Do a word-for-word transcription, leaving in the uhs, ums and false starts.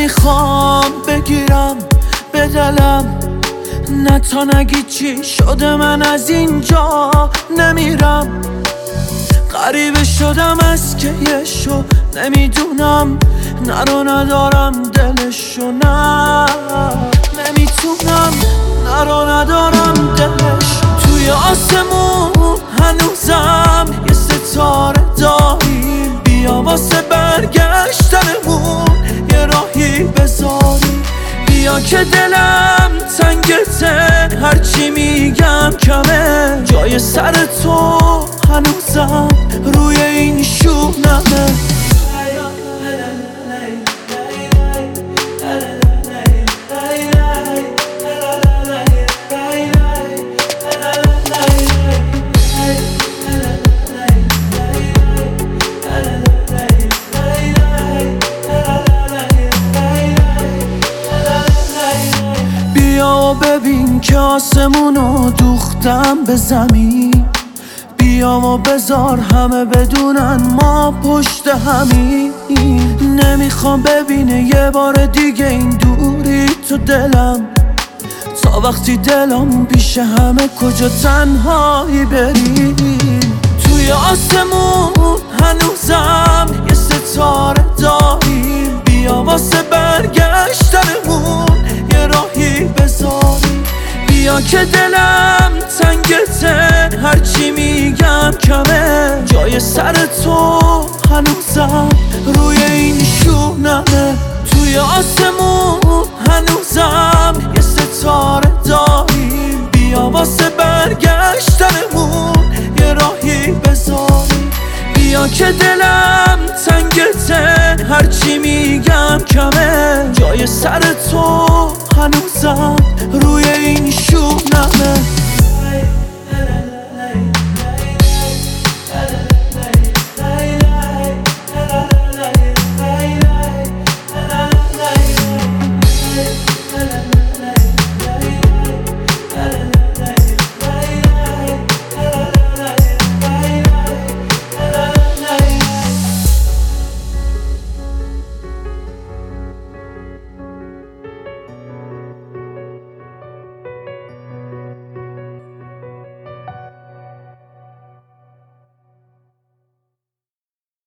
نمیخوام بگیرم به دلم، نه تا نگی چی شده من از اینجا نمیرم. غریبه شدم از که یه شو نمیدونم، نرو ندارم دلشو، نه نمیتونم، نرو ندارم دلشو. توی آسمون هنوزم یه ستاره داریم، بیا واسه برگشتنمون یه راهی بذاریم. بیا که دلم تنگته، هرچی میگم کمه، جای سر تو هنوزم روی این شونمه. بیا و ببین که آسمونو دوختم به زمین، بیا و بذار همه بدونن ما پشت همین. نمیخوام ببینه یه بار دیگه این دوری تو دلم، تا وقتی دلم پیش همه کجا تنهایی بریم. توی آسمون هنوزم یه ستاره داریم، بیا واسه برگشتنمون یه راهی بذاریم. بیا که دلم تنگته، هرچی میگم کمه، جای سر تو هنوزم روی این شونمه. توی آسمون هنوزم یه ستاره داریم، بیا واسه برگشتنمون یه راهی بذاریم. بیا که دلم تنگته، هرچی میگم کمه، جای سر تو هنوزم روی این شونمه.